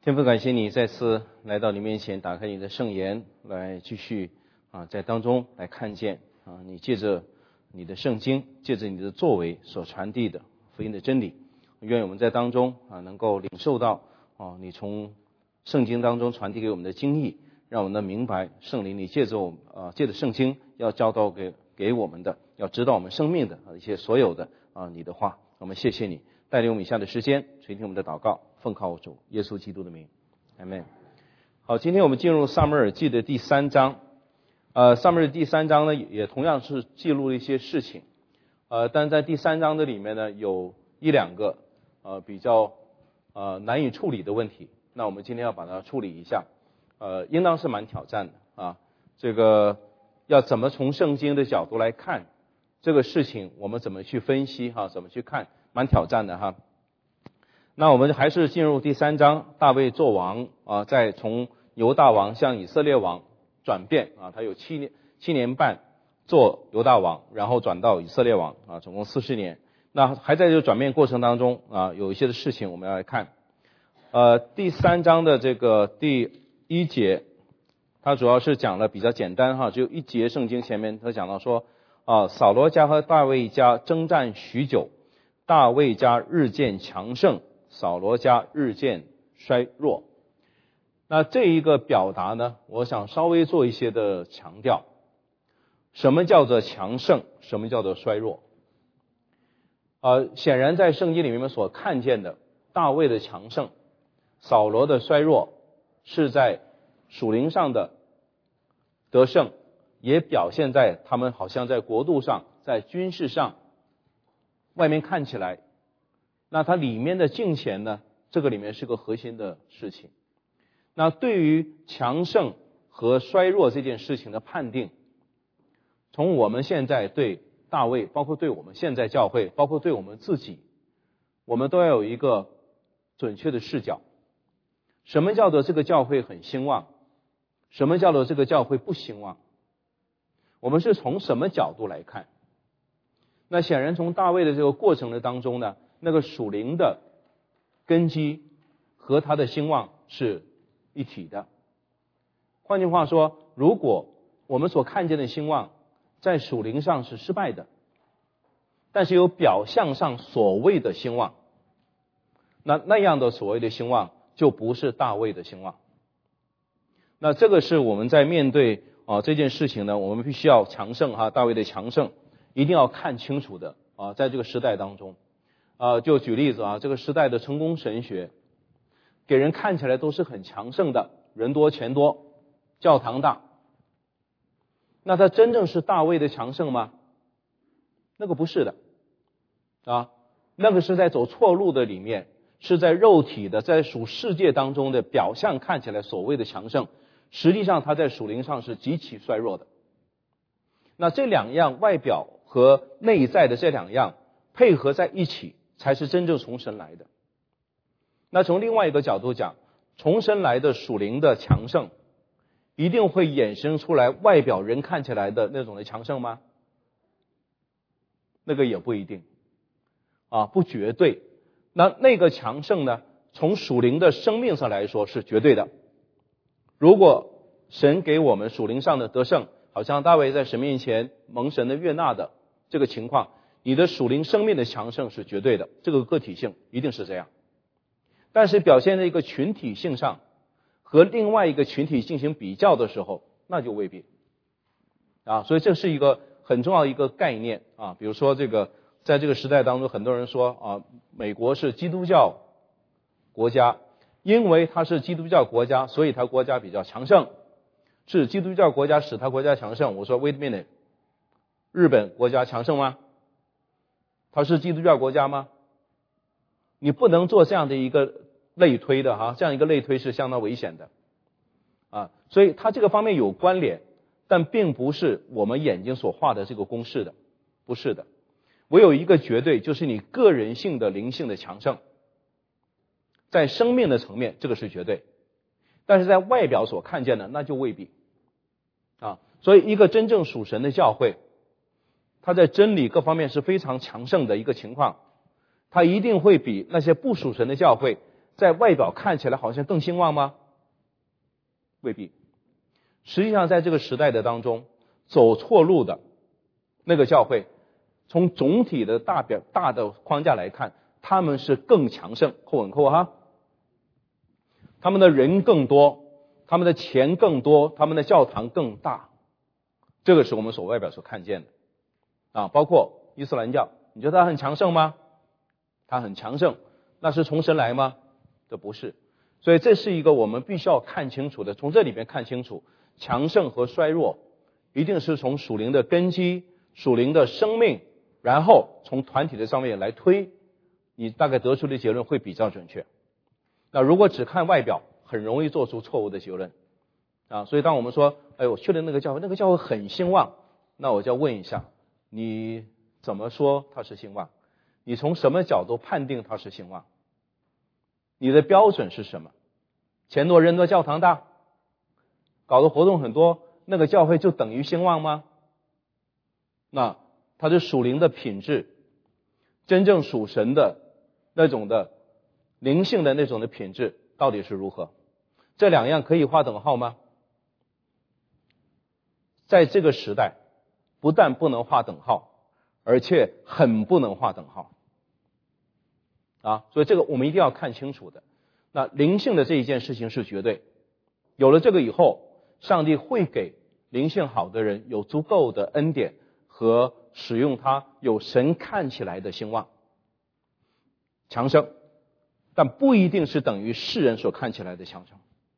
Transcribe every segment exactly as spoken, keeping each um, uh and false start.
天父，感谢你再次来到你面前，打开你的圣言，来继续啊，在当中来看见啊，你借着你的圣经，借着你的作为所传递的福音的真理。愿我们在当中啊，能够领受到啊，你从圣经当中传递给我们的经义，让我们能明白圣灵你借着我们啊，借着圣经要教导给给我们的，要指导我们生命的一些所有的啊，你的话。我们谢谢你带领我们以下的时间垂听我们的祷告，奉靠主耶稣基督的名，阿们。好，今天我们进入撒母耳记的第三章。呃，撒母耳第三章呢，也同样是记录了一些事情。呃，但在第三章的里面呢，有一两个呃比较呃难以处理的问题。那我们今天要把它处理一下。呃，应当是蛮挑战的啊。这个要怎么从圣经的角度来看这个事情，我们怎么去分析哈、啊？怎么去看，蛮挑战的哈。那我们还是进入第三章，大卫做王啊，再从犹大王向以色列王转变啊，他有七年七年半做犹大王，然后转到以色列王啊，总共四十年。那还在这个转变过程当中啊，有一些的事情我们要来看。呃，第三章的这个第一节，它主要是讲了比较简单哈，只有一节圣经前面他讲到说啊，扫罗家和大卫家征战许久，大卫家日渐强盛，扫罗家日渐衰弱。那这一个表达呢，我想稍微做一些的强调。什么叫做强盛？什么叫做衰弱？呃，显然在圣经里面所看见的大卫的强盛，扫罗的衰弱，是在属灵上的得胜，也表现在他们好像在国度上，在军事上，外面看起来，那它里面的敬虔呢，这个里面是个核心的事情。那对于强盛和衰弱这件事情的判定，从我们现在对大卫，包括对我们现在教会，包括对我们自己，我们都要有一个准确的视角。什么叫做这个教会很兴旺？什么叫做这个教会不兴旺？我们是从什么角度来看？那显然从大卫的这个过程的当中呢，那个属灵的根基和他的兴旺是一体的。换句话说，如果我们所看见的兴旺在属灵上是失败的，但是有表象上所谓的兴旺，那那样的所谓的兴旺就不是大卫的兴旺。那这个是我们在面对啊这件事情呢，我们必须要强盛哈，大卫的强盛一定要看清楚的啊，在这个时代当中啊，就举例子啊，这个时代的成功神学给人看起来都是很强盛的，人多钱多，教堂大。那它真正是大卫的强盛吗？那个不是的啊，那个是在走错路的里面，是在肉体的，在属世界当中的表象看起来所谓的强盛，实际上它在属灵上是极其衰弱的。那这两样外表和内在的这两样配合在一起，才是真正从神来的。那从另外一个角度讲，从神来的属灵的强盛一定会衍生出来外表人看起来的那种的强盛吗？那个也不一定啊，不绝对。那那个强盛呢，从属灵的生命上来说是绝对的。如果神给我们属灵上的得胜，好像大卫在神面前蒙神的悦纳的这个情况，你的属灵生命的强盛是绝对的，这个个体性一定是这样。但是表现在一个群体性上，和另外一个群体进行比较的时候，那就未必啊。所以这是一个很重要的一个概念啊。比如说这个在这个时代当中，很多人说啊，美国是基督教国家，因为它是基督教国家，所以它国家比较强盛，是基督教国家使它国家强盛。我说 wait a minute， 日本国家强盛吗？它是基督教国家吗？你不能做这样的一个类推的哈，这样一个类推是相当危险的啊。所以它这个方面有关联，但并不是我们眼睛所画的这个公式的，不是的。唯有一个绝对，就是你个人性的灵性的强盛，在生命的层面这个是绝对，但是在外表所看见的那就未必啊。所以一个真正属神的教会，它在真理各方面是非常强盛的一个情况，它一定会比那些不属神的教会在外表看起来好像更兴旺吗？未必。实际上在这个时代的当中，走错路的那个教会，从总体的大表大的框架来看，他们是更强盛，扣稳扣哈，他们的人更多，他们的钱更多，他们的教堂更大，这个是我们所外表所看见的啊。包括伊斯兰教，你觉得它很强盛吗？它很强盛，那是从神来吗？这不是。所以这是一个我们必须要看清楚的，从这里面看清楚，强盛和衰弱一定是从属灵的根基、属灵的生命，然后从团体的上面来推，你大概得出的结论会比较准确。那如果只看外表，很容易做出错误的结论啊。所以当我们说，哎，我去了那个教会，那个教会很兴旺，那我就要问一下，你怎么说它是兴旺？你从什么角度判定它是兴旺？你的标准是什么？钱多人多教堂大，搞的活动很多，那个教会就等于兴旺吗？那它的属灵的品质，真正属神的那种的灵性的那种的品质到底是如何？这两样可以划等号吗？在这个时代，不但不能划等号，而且很不能划等号啊！所以这个我们一定要看清楚的。那灵性的这一件事情是绝对，有了这个以后，上帝会给灵性好的人有足够的恩典和使用它有神看起来的兴旺强盛，但不一定是等于世人所看起来的强盛。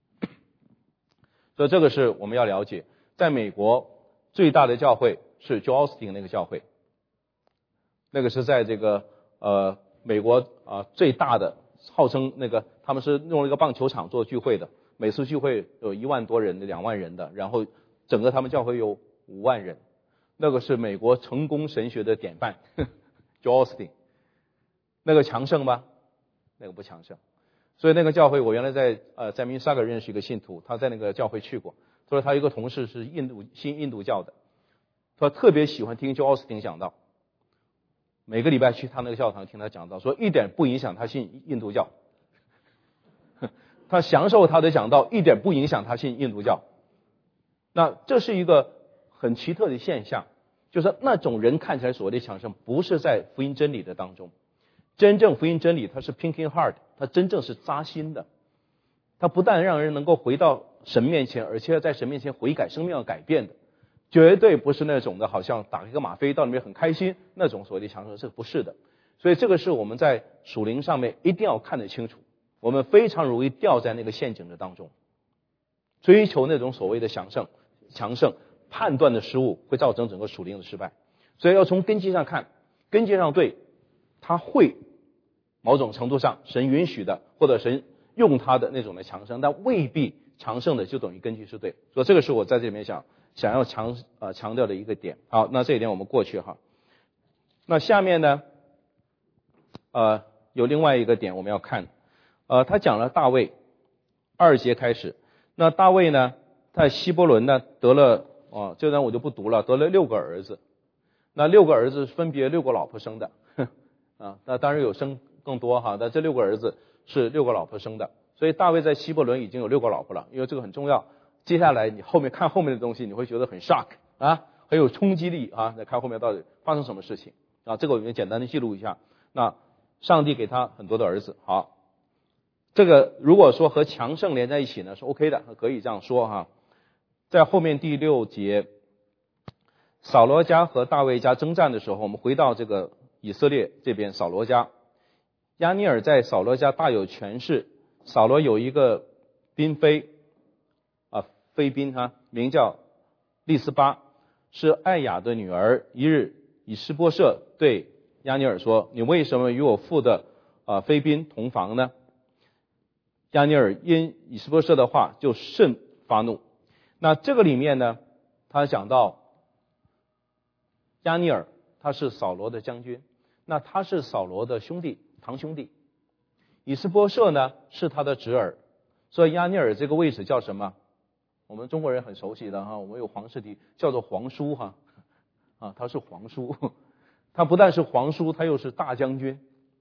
所以这个是我们要了解。在美国最大的教会是 Joel Osteen 那个教会，那个是在这个呃美国啊、呃、最大的，号称那个他们是用了一个棒球场做聚会的，每次聚会有一万多人的、两万人的，然后整个他们教会有五万人，那个是美国成功神学的典范Joel Osteen。那个强盛吗？那个不强盛。所以那个教会，我原来在呃在密萨格认识一个信徒，他在那个教会去过。他说他一个同事是印度信印度教的，他特别喜欢听 Joel Osteen 讲道，每个礼拜去他那个教堂听他讲道，说一点不影响他信印度教，他享受他的讲道，一点不影响他信印度教。那这是一个很奇特的现象，就是那种人看起来所谓的强盛，不是在福音真理的当中。真正福音真理它是 pinking hard， 它真正是扎心的，它不但让人能够回到神面前，而且要在神面前悔改，生命要改变的，绝对不是那种的好像打一个吗啡到里面很开心那种所谓的强盛，这不是的。所以这个是我们在属灵上面一定要看得清楚，我们非常容易掉在那个陷阱的当中，追求那种所谓的强盛强盛，判断的失误会造成整个属灵的失败。所以要从根基上看，根基上对，他会某种程度上神允许的，或者神用他的那种的强盛，但未必强盛的就等于根基是对。所以这个是我在这里面想想要强呃强调的一个点。好，那这一点我们过去哈。那下面呢，呃，有另外一个点我们要看，呃，他讲了大卫，二节开始。那大卫呢，在希伯伦呢得了哦，这段我就不读了，得了六个儿子。那六个儿子分别六个老婆生的。啊，那当然有生更多哈，但这六个儿子是六个老婆生的，所以大卫在希伯伦已经有六个老婆了，因为这个很重要。接下来你后面看后面的东西，你会觉得很 shock 啊，很有冲击力啊。再看后面到底发生什么事情啊？这个我们简单的记录一下。那上帝给他很多的儿子，好，这个如果说和强盛连在一起呢，是 OK 的，可以这样说哈。在后面第六节，扫罗家和大卫家征战的时候，我们回到这个以色列这边，扫罗家，亚尼尔在扫罗家大有权势。扫罗有一个嫔妃啊，妃嫔哈，名叫利斯巴，是艾雅的女儿。一日，以施波设对亚尼尔说：“你为什么与我父的啊妃嫔同房呢？”亚尼尔因以施波设的话就甚发怒。那这个里面呢，他讲到亚尼尔他是扫罗的将军。那他是扫罗的兄弟，堂兄弟。以斯波设呢是他的侄儿，所以亚尼尔这个位置叫什么？我们中国人很熟悉的哈，我们有皇室的叫做皇叔哈，啊，他是皇叔，他不但是皇叔，他又是大将军。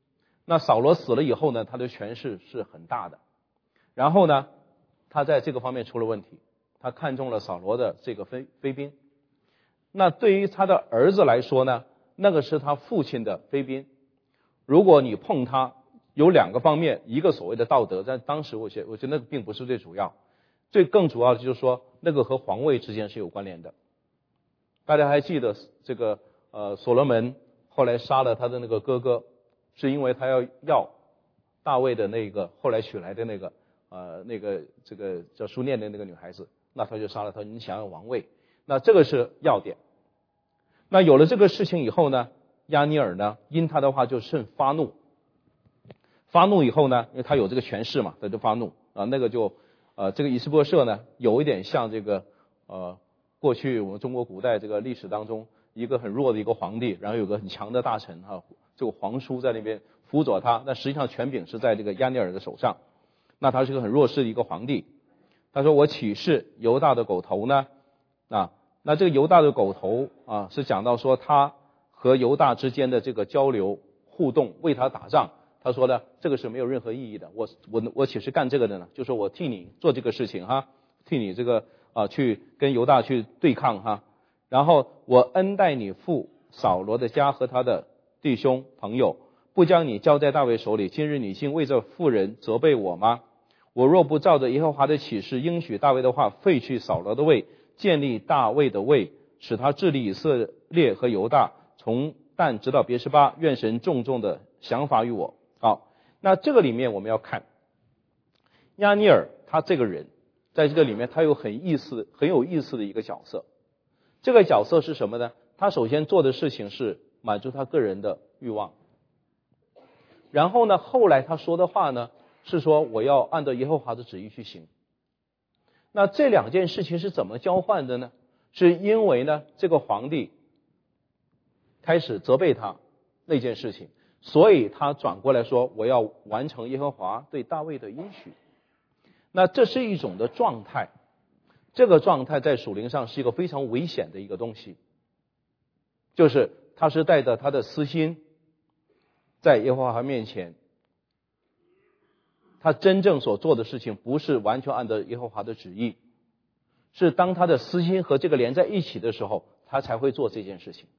那扫罗死了以后呢，他的权势是很大的。然后呢，他在这个方面出了问题，他看中了扫罗的这个妃妃嫔。那对于他的儿子来说呢，那个是他父亲的妃嫔。如果你碰他，有两个方面，一个所谓的道德，在当时我觉得我觉得那个并不是最主要，最更主要的就是说那个和皇位之间是有关联的。大家还记得这个呃所罗门后来杀了他的那个哥哥，是因为他要要大卫的那个后来娶来的那个呃那个这个叫书念的那个女孩子，那他就杀了他，你想要王位，那这个是要点。那有了这个事情以后呢，押尼珥呢因他的话就甚发怒，发怒以后呢，因为他有这个权势嘛，他就发怒啊，那个就呃这个以斯波设呢有一点像这个呃过去我们中国古代这个历史当中一个很弱的一个皇帝，然后有个很强的大臣啊，这个皇叔在那边辅佐他，那实际上权柄是在这个押尼珥的手上，那他是个很弱势的一个皇帝。他说我岂是犹大的狗头呢？啊，那这个犹大的狗头啊，是讲到说他和犹大之间的这个交流互动，为他打仗。他说呢，这个是没有任何意义的。我我我岂是干这个的呢？就说我替你做这个事情哈，替你这个啊去跟犹大去对抗哈。然后我恩待你父扫罗的家和他的弟兄朋友，不将你交在大卫手里。今日你竟为这妇人责备我吗？我若不照着耶和华的启示应许大卫的话，废去扫罗的位，建立大卫的位，使他治理以色列和犹大，从但直到别是巴，愿神重重的想法于我。好，那这个里面我们要看押尼珥他这个人，在这个里面他有很意思很有意思的一个角色。这个角色是什么呢？他首先做的事情是满足他个人的欲望，然后呢后来他说的话呢是说我要按照耶和华的旨意去行。那这两件事情是怎么交换的呢？是因为呢这个皇帝开始责备他那件事情，所以他转过来说我要完成耶和华对大卫的应许。那这是一种的状态，这个状态在属灵上是一个非常危险的一个东西，就是他是带着他的私心在耶和华面前，他真正所做的事情不是完全按照耶和华的旨意，是当他的私心和这个连在一起的时候，他才会做这件事情。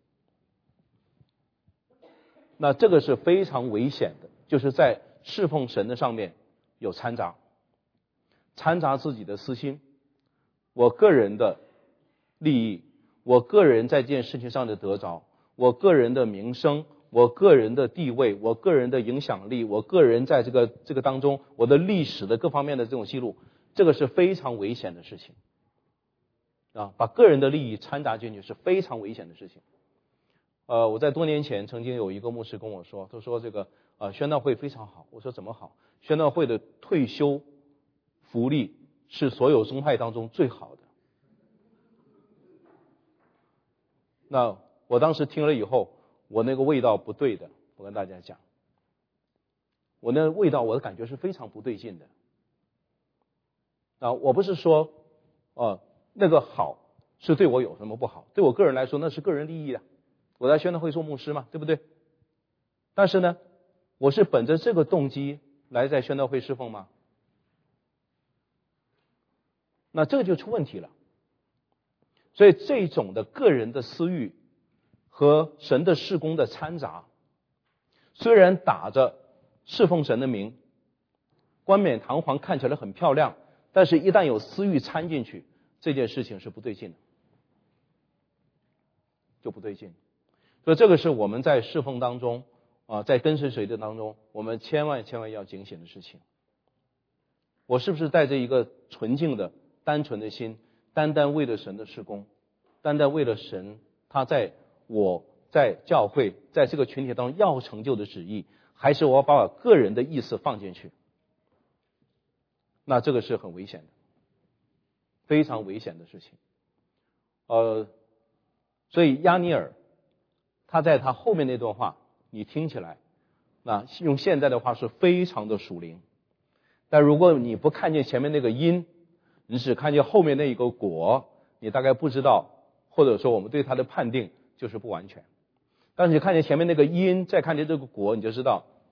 那这个是非常危险的，就是在侍奉神的上面有掺杂，掺杂自己的私心，我个人的利益，我个人在这件事情上的得着，我个人的名声，我个人的地位，我个人的影响力，我个人在这个这个当中我的历史的各方面的这种记录，这个是非常危险的事情啊！把个人的利益掺杂进去是非常危险的事情。呃，我在多年前曾经有一个牧师跟我说，他说这个呃宣道会非常好。我说怎么好？宣道会的退休福利是所有宗派当中最好的。那我当时听了以后，我那个味道不对的，我跟大家讲，我那味道我的感觉是非常不对劲的。啊，我不是说呃那个好是对我有什么不好，对我个人来说那是个人利益啊。我在宣道会做牧师嘛，对不对？但是呢，我是本着这个动机来在宣道会侍奉吗？那这个就出问题了。所以这种的个人的私欲和神的事工的掺杂，虽然打着侍奉神的名，冠冕堂皇，看起来很漂亮，但是一旦有私欲掺进去，这件事情是不对劲的，就不对劲。所以这个是我们在侍奉当中啊，在跟随谁的当中，我们千万千万要警醒的事情。我是不是带着一个纯净的单纯的心，单单为了神的事工，单单为了神他在我在教会在这个群体当中要成就的旨意，还是我把我个人的意思放进去？那这个是很危险的，非常危险的事情。呃，所以押尼珥他在他后面那段话，你听起来，那用现在的话是非常的属灵。但如果你不看见前面那个因，你只看见后面那一个果，你大概不知道，或者说我们对他的判定就是不完全。但是你看见前面那个因，再看见这个果，你就知道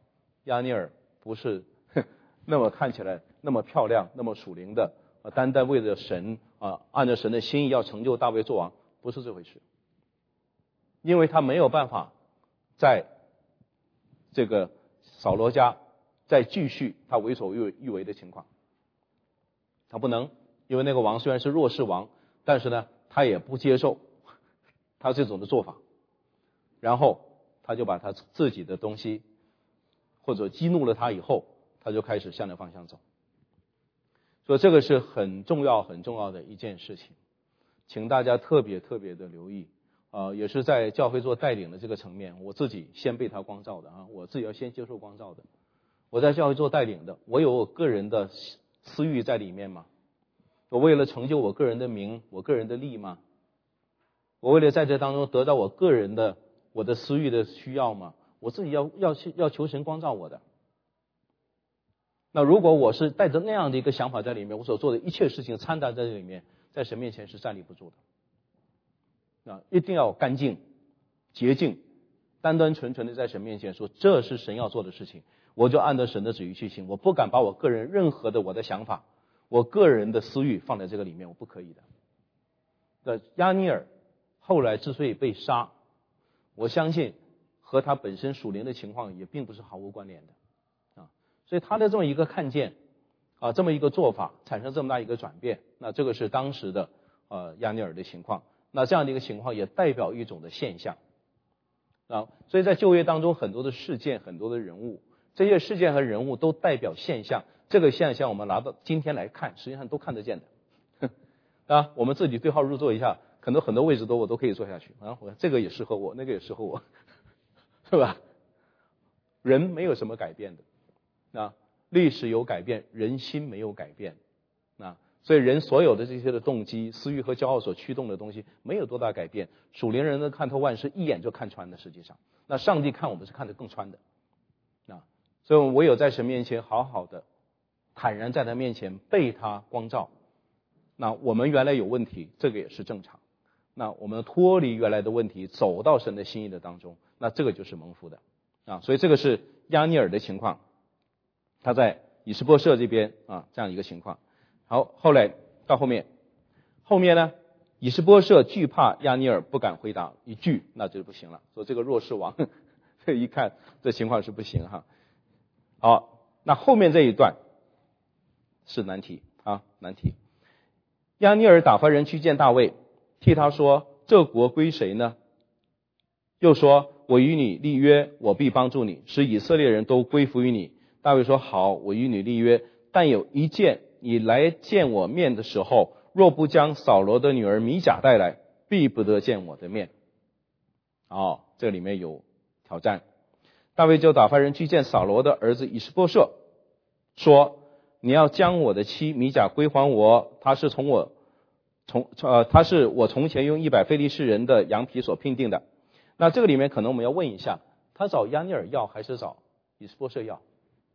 亚尼尔不是那么看起来那么漂亮，那么属灵的，啊，单单为了神啊，按照神的心意要成就大卫做王，不是这回事。因为他没有办法在这个扫罗家再继续他为所欲为的情况，他不能，因为那个王虽然是弱势王，但是呢，他也不接受他这种的做法，然后他就把他自己的东西或者激怒了他以后，他就开始向那方向走。所以这个是很重要很重要的一件事情，请大家特别特别的留意。呃，也是在教会做带领的这个层面，我自己先被他光照的啊，我自己要先接受光照的。我在教会做带领的，我有我个人的私欲在里面吗？我为了成就我个人的名，我个人的利吗？我为了在这当中得到我个人的我的私欲的需要吗？我自己要要要求神光照我的。那如果我是带着那样的一个想法在里面，我所做的一切事情掺杂在这里面，在神面前是站立不住的。啊，一定要干净、洁净，单单纯纯的在神面前说，这是神要做的事情，我就按照神的旨意去行。我不敢把我个人任何的我的想法、我个人的私欲放在这个里面，我不可以的。那亚尼尔后来之所以被杀，我相信和他本身属灵的情况也并不是毫无关联的啊。所以他的这么一个看见啊，这么一个做法，产生这么大一个转变，那这个是当时的呃亚尼尔的情况。那这样的一个情况也代表一种的现象啊，所以在旧约当中很多的事件、很多的人物，这些事件和人物都代表现象。这个现象我们拿到今天来看，实际上都看得见的啊。我们自己对号入座一下，很多很多位置都我都可以坐下去啊，我这个也适合我，那个也适合我，是吧？人没有什么改变的啊，历史有改变，人心没有改变啊。所以人所有的这些的动机、私欲和骄傲所驱动的东西没有多大改变。属灵人能看透万事，一眼就看穿的。实际上，那上帝看我们是看得更穿的啊。所以我唯有在神面前好好的、坦然在他面前被他光照。那我们原来有问题，这个也是正常。那我们脱离原来的问题，走到神的心意的当中，那这个就是蒙福的啊。所以这个是亚尼尔的情况，他在以实波设这边啊这样一个情况。好，后来到后面，后面呢，以实波设惧怕亚尼尔，不敢回答，一句那就不行了。说这个弱势王，这一看这情况是不行哈。好，那后面这一段是难题啊，难题。亚尼尔打发人去见大卫，替他说：“这国归谁呢？”又说：“我与你立约，我必帮助你，使以色列人都归服于你。”大卫说：“好，我与你立约，但有一件。你来见我面的时候，若不将扫罗的女儿米甲带来，必不得见我的面。”哦，这里面有挑战。大卫就打发人去见扫罗的儿子以实波设，说：“你要将我的妻米甲归还我，她是从我从呃，她是我从前用一百非利士人的羊皮所聘定的。”那这个里面可能我们要问一下，他找亚尼尔要还是找以实波设要？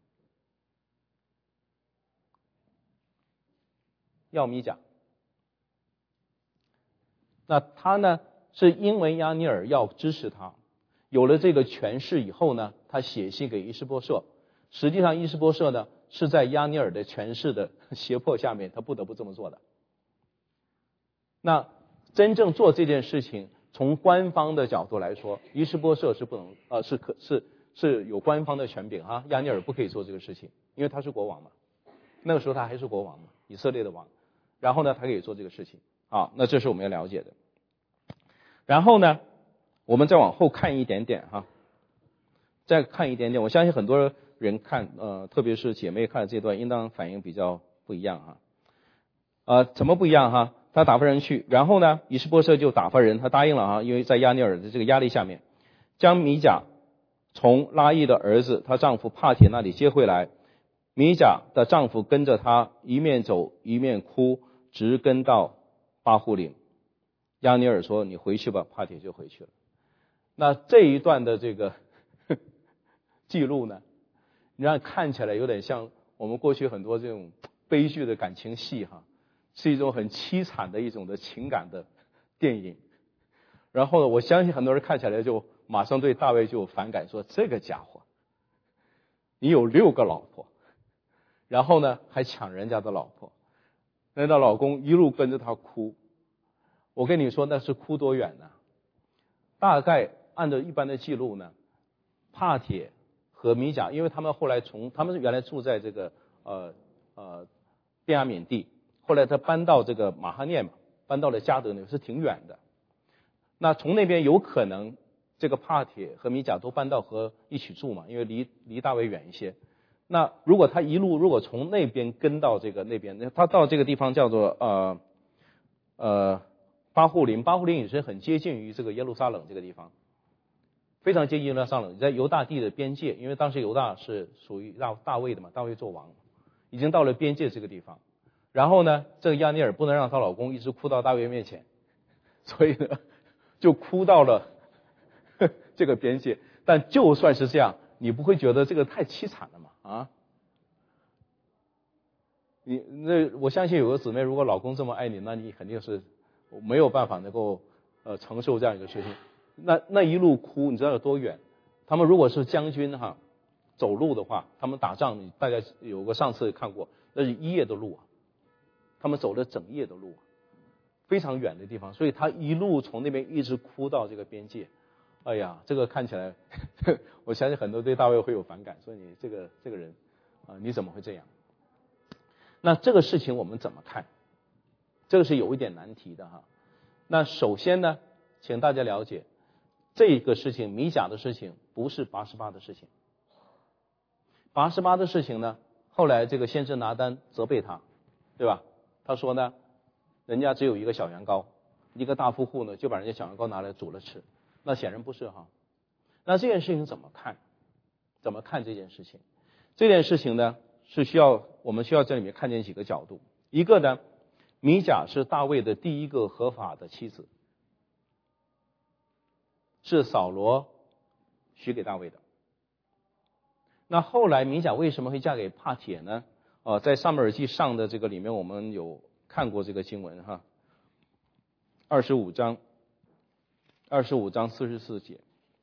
要米甲。那他呢，是因为亚尼尔要支持他，有了这个权势以后呢，他写信给伊施波设。实际上伊施波设呢是在亚尼尔的权势的胁迫下面，他不得不这么做的。那真正做这件事情，从官方的角度来说，伊施波设是不能呃是可是是有官方的权柄哈，亚尼尔不可以做这个事情，因为他是国王嘛，那个时候他还是国王嘛，以色列的王。然后呢，他可以做这个事情啊，那这是我们要了解的。然后呢，我们再往后看一点点哈，再看一点点，我相信很多人看呃，特别是姐妹看这段，应当反应比较不一样哈。呃，怎么不一样哈？他打发人去，然后呢，以实波设就打发人，他答应了啊，因为在亚尼尔的这个压力下面，将米甲从拉亿的儿子她丈夫帕铁那里接回来。米甲的丈夫跟着她一面走一面哭，直跟到巴户岭。亚尼尔说：“你回去吧。”帕铁就回去了。那这一段的这个呵呵记录呢，你让看起来有点像我们过去很多这种悲剧的感情戏哈，是一种很凄惨的一种的情感的电影。然后呢，我相信很多人看起来就马上对大卫就有反感，说这个家伙你有六个老婆，然后呢还抢人家的老婆，人家老公一路跟着他哭。我跟你说那是哭多远呢？大概按照一般的记录呢，帕铁和米甲，因为他们后来从他们原来住在这个呃呃便雅悯地，后来他搬到这个马哈念嘛，搬到了加德那是挺远的。那从那边有可能这个帕铁和米甲都搬到和一起住嘛，因为离离大卫远一些。那如果他一路如果从那边跟到这个那边，他到这个地方叫做呃呃巴户林，巴户林也是很接近于这个耶路撒冷这个地方，非常接近耶路撒冷，在犹大地的边界，因为当时犹大是属于大大卫的嘛，大卫做王，已经到了边界这个地方。然后呢，这个亚尼尔不能让她老公一直哭到大卫面前，所以呢就哭到了这个边界。但就算是这样，你不会觉得这个太凄惨了吗？啊？你那我相信有个姊妹，如果老公这么爱你，那你肯定是没有办法能够呃承受这样一个事情。那那一路哭，你知道有多远？他们如果是将军哈，走路的话，他们打仗，大家有个上次看过，那是一夜的路啊，他们走了整夜的路，非常远的地方，所以他一路从那边一直哭到这个边界。哎呀，这个看起来，我相信很多对大卫会有反感，说你这个这个人啊，你怎么会这样？那这个事情我们怎么看？这个是有一点难题的哈。那首先呢，请大家了解，这个事情米甲的事情不是拔示巴的事情。拔示巴的事情呢，后来这个先知拿单责备他，对吧？他说呢，人家只有一个小羊羔，一个大富户呢就把人家小羊羔拿来煮了吃，那显然不是哈。那这件事情怎么看？怎么看这件事情？这件事情呢是需要我们需要在里面看见几个角度。一个呢，米甲是大卫的第一个合法的妻子，是扫罗许给大卫的。那后来米甲为什么会嫁给帕铁呢？呃，在撒母耳记上的这个里面，我们有看过这个经文哈，二十五章，二十五章四十四节。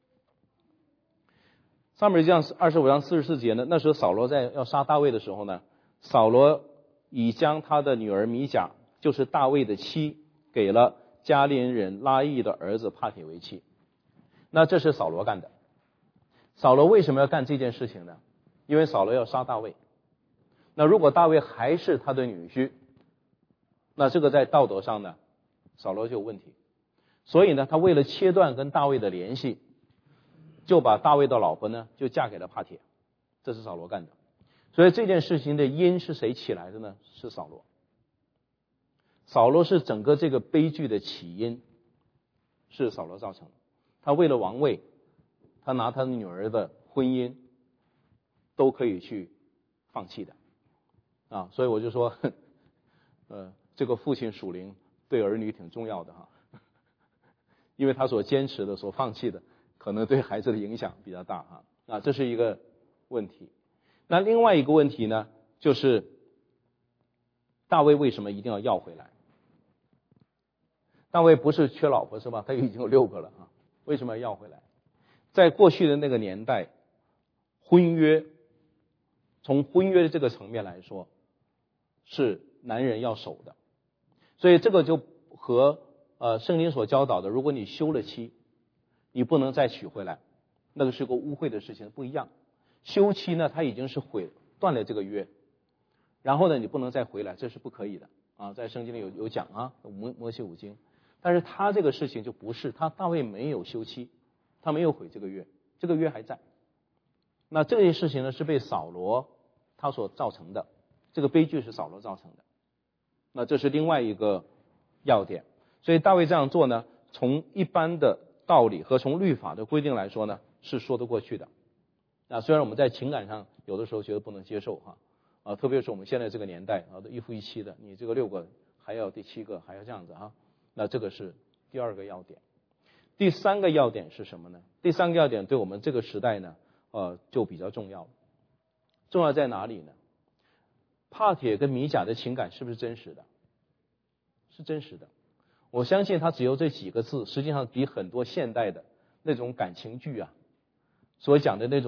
撒母耳记上二十五章四十四节呢，那时候扫罗在要杀大卫的时候呢，扫罗已将他的女儿米甲，就是大卫的妻，给了加林人拉益的儿子帕铁为妻。那这是扫罗干的。扫罗为什么要干这件事情呢？因为扫罗要杀大卫。那如果大卫还是他的女婿，那这个在道德上呢，扫罗就有问题。所以呢，他为了切断跟大卫的联系，就把大卫的老婆呢就嫁给了帕铁，这是扫罗干的。所以这件事情的因是谁起来的呢？是扫罗。扫罗是整个这个悲剧的起因，是扫罗造成的。他为了王位，他拿他的女儿的婚姻都可以去放弃的啊，所以我就说，呃，这个父亲属灵对儿女挺重要的哈，因为他所坚持的、所放弃的，可能对孩子的影响比较大哈啊，这是一个问题。那另外一个问题呢，就是大卫为什么一定要要回来？大卫不是缺老婆是吧？他已经有六个了啊，为什么要要回来？在过去的那个年代，婚约从婚约的这个层面来说，是男人要守的，所以这个就和呃圣经所教导的，如果你休了妻，你不能再娶回来，那个是个污秽的事情不一样。休妻呢，他已经是毁断了这个约，然后呢，你不能再回来，这是不可以的啊，在圣经里有有讲啊，摩摩西五经。但是他这个事情就不是，他大卫没有休妻，他没有毁这个约，这个约还在。那这件事情呢，是被扫罗他所造成的，这个悲剧是扫罗造成的。那这是另外一个要点。所以大卫这样做呢，从一般的道理和从律法的规定来说呢，是说得过去的。那虽然我们在情感上有的时候觉得不能接受哈，啊，特别是我们现在这个年代啊，都一夫一妻的，你这个六个还要第七个还要这样子哈，那这个是第二个要点。第三个要点是什么呢？第三个要点对我们这个时代呢，呃，就比较重要。重要在哪里呢？帕铁跟米甲的情感是不是真实的？是真实的。我相信他只有这几个字，实际上比很多现代的那种感情剧啊，所讲的那种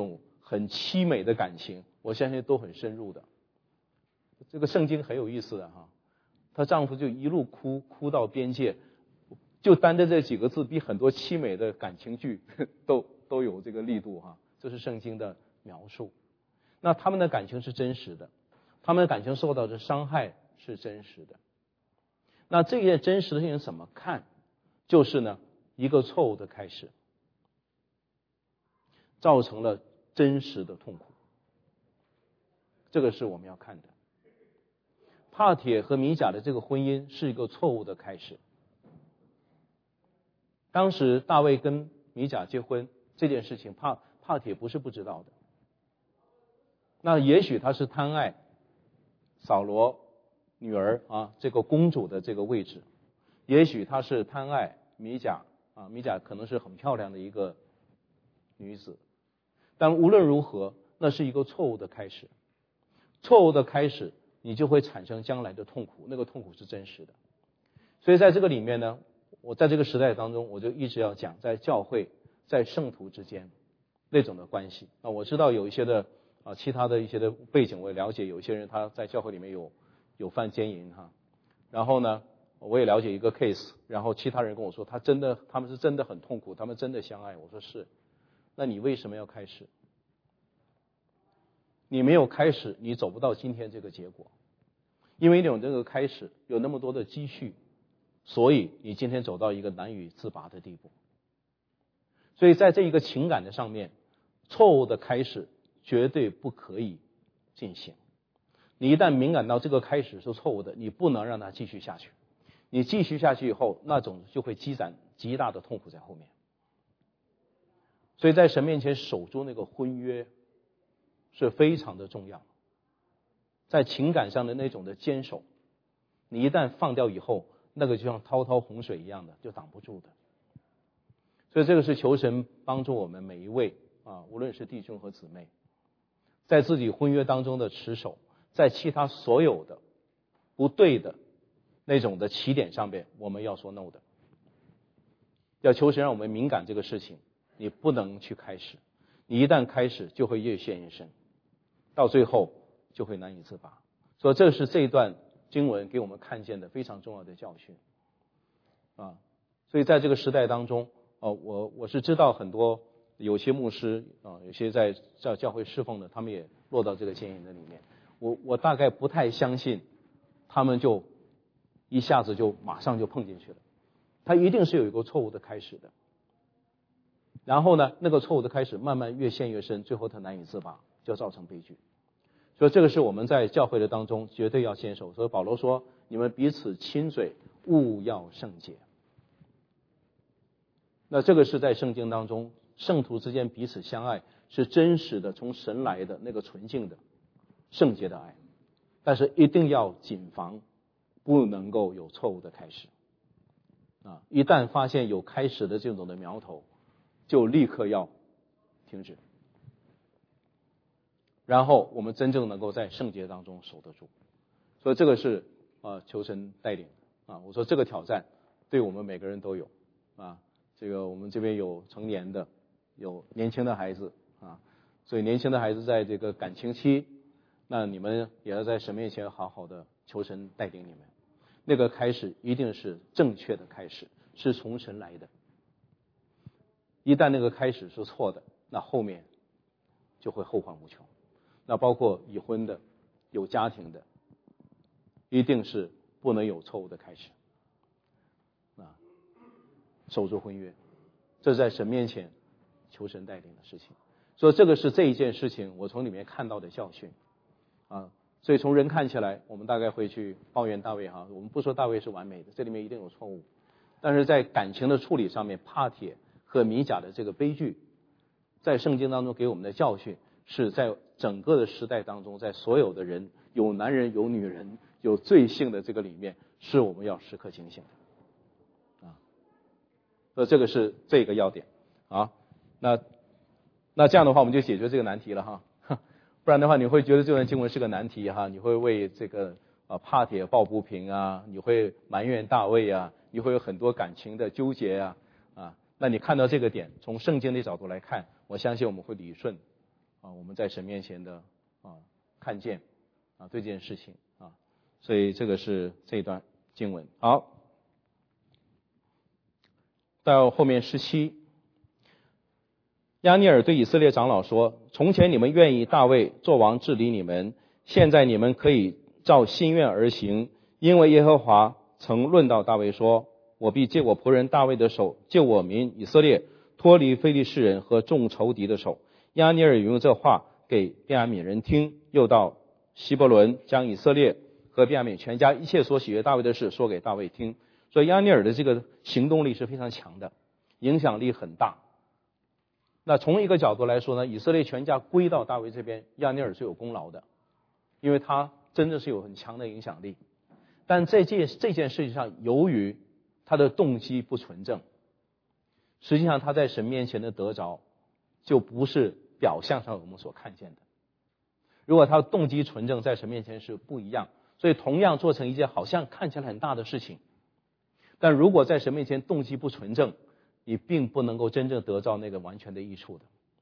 很凄美的感情，我相信都很深入的。这个圣经很有意思的哈，她丈夫就一路哭哭到边界，就单单这几个字，比很多凄美的感情剧都都有这个力度哈。这是圣经的描述。那他们的感情是真实的，他们的感情受到的伤害是真实的。那这件真实的事情怎么看？就是呢，一个错误的开始，造成了真实的痛苦。这个是我们要看的。帕铁和米甲的这个婚姻是一个错误的开始。当时大卫跟米甲结婚这件事情，帕帕铁不是不知道的。那也许他是贪爱扫罗女儿啊这个公主的这个位置，也许他是贪爱米甲啊，米甲可能是很漂亮的一个女子。但无论如何，那是一个错误的开始。错误的开始，你就会产生将来的痛苦，那个痛苦是真实的。所以在这个里面呢，我在这个时代当中，我就一直要讲在教会在圣徒之间那种的关系啊。我知道有一些的啊，其他的一些的背景我也了解，有些人他在教会里面有有犯奸淫哈。然后呢，我也了解一个 case， 然后其他人跟我说他真的他们是真的很痛苦，他们真的相爱。我说是，那你为什么要开始？你没有开始，你走不到今天这个结果。因为你有这个开始，有那么多的积蓄，所以你今天走到一个难以自拔的地步。所以在这一个情感的上面，错误的开始绝对不可以进行。你一旦敏感到这个开始是错误的，你不能让它继续下去。你继续下去以后，那种就会积攒极大的痛苦在后面。所以在神面前守住那个婚约是非常的重要。在情感上的那种的坚守，你一旦放掉以后，那个就像滔滔洪水一样的，就挡不住的。所以这个是求神帮助我们每一位啊，无论是弟兄和姊妹，在自己婚约当中的持守，在其他所有的不对的那种的起点上边，我们要说 no 的。要求神让我们敏感这个事情，你不能去开始，你一旦开始就会越陷越深，到最后就会难以自拔。所以这是这一段经文给我们看见的非常重要的教训啊。所以在这个时代当中，哦，我我是知道很多有些牧师啊，有些在在教会侍奉的，他们也落到这个奸淫的里面。我我大概不太相信他们就一下子就马上就碰进去了，他一定是有一个错误的开始的。然后呢，那个错误的开始慢慢越陷越深，最后他难以自拔，就造成悲剧。所以这个是我们在教会的当中绝对要坚守。所以保罗说，你们彼此亲嘴，务要圣洁。那这个是在圣经当中，圣徒之间彼此相爱是真实的，从神来的那个纯净的圣洁的爱。但是一定要谨防，不能够有错误的开始啊！一旦发现有开始的这种的苗头，就立刻要停止。然后我们真正能够在圣洁当中守得住。所以这个是啊，求神带领啊！我说这个挑战对我们每个人都有啊。这个我们这边有成年的，有年轻的孩子啊，所以年轻的孩子在这个感情期，那你们也要在神面前好好的求神带领你们。那个开始一定是正确的开始，是从神来的。一旦那个开始是错的，那后面就会后患无穷。那包括已婚的、有家庭的，一定是不能有错误的开始啊！守住婚约，这是在神面前求神带领的事情。所以这个是这一件事情我从里面看到的教训啊。所以从人看起来，我们大概会去抱怨大卫哈。我们不说大卫是完美的，这里面一定有错误。但是在感情的处理上面，帕铁和米甲的这个悲剧，在圣经当中给我们的教训，是在整个的时代当中，在所有的人，有男人有女人有罪性的这个里面，是我们要时刻警醒的啊。所以这个是这个要点啊。那那这样的话，我们就解决这个难题了哈。不然的话，你会觉得这段经文是个难题哈，你会为这个啊帕铁抱不平啊，你会埋怨大卫啊，你会有很多感情的纠结啊啊。那你看到这个点，从圣经的角度来看，我相信我们会理顺啊我们在神面前的啊看见啊对这件事情啊，所以这个是这一段经文。好，到后面十七，亚尼尔对以色列长老说：从前你们愿意大卫做王治理你们，现在你们可以照心愿而行，因为耶和华曾论到大卫说：我必借我仆人大卫的手救我民以色列脱离非利士人和众仇敌的手。亚尼尔用这话给便雅悯人听，又到希伯伦将以色列和便雅悯全家一切所喜悦大卫的事说给大卫听。所以亚尼尔的这个行动力是非常强的，影响力很大。那从一个角度来说呢，以色列全家归到大卫这边，亚尼尔是有功劳的，因为他真的是有很强的影响力。但这件这件事情上，由于他的动机不纯正，实际上他在神面前的得着就不是表象上我们所看见的。如果他动机纯正，在神面前是不一样。所以同样做成一件好像看起来很大的事情，但如果在神面前动机不纯正，你并不能够真正得到那个完全的益处的。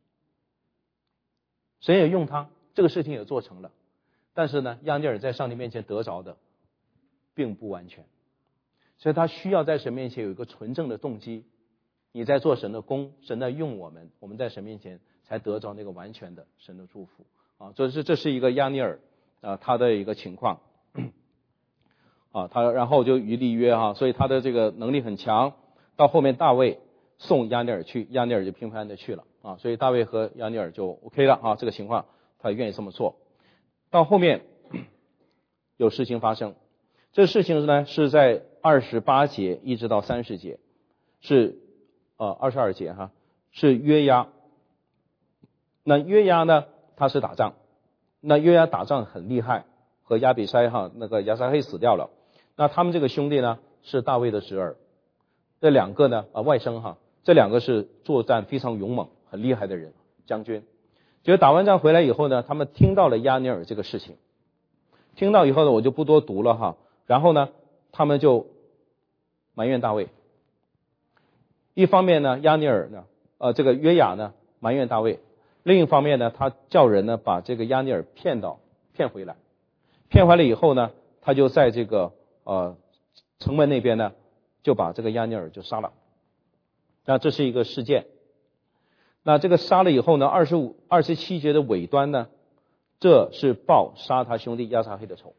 神也用他，这个事情也做成了，但是呢，亚尼尔在上帝面前得着的并不完全，所以他需要在神面前有一个纯正的动机。你在做神的工，神在用我们，我们在神面前才得着那个完全的神的祝福啊！这是这是一个亚尼尔啊他的一个情况啊，他然后就与立约哈、啊，所以他的这个能力很强。到后面大卫送亚尼尔去，亚尼尔就平平安的去了啊，所以大卫和亚尼尔就 OK 了啊，这个情况他愿意这么做。到后面有事情发生，这事情呢是在二十八节一直到三十节，是呃二十二节哈，是约押。那约押呢，他是打仗，那约押打仗很厉害，和亚比筛哈那个亚撒黑死掉了。那他们这个兄弟呢是大卫的侄儿，这两个呢啊外甥哈，这两个是作战非常勇猛、很厉害的人，将军。结果打完仗回来以后呢，他们听到了亚尼尔这个事情，听到以后呢，我就不多读了哈。然后呢，他们就埋怨大卫。一方面呢，亚尼尔呢，呃，这个约雅呢埋怨大卫；另一方面呢，他叫人呢把这个亚尼尔骗到骗回来，骗回来以后呢，他就在这个呃城门那边呢，就把这个亚尼尔就杀了。那这是一个事件。那这个杀了以后呢，二十五、二十七节的尾端呢，这是报杀他兄弟亚撒黑的仇。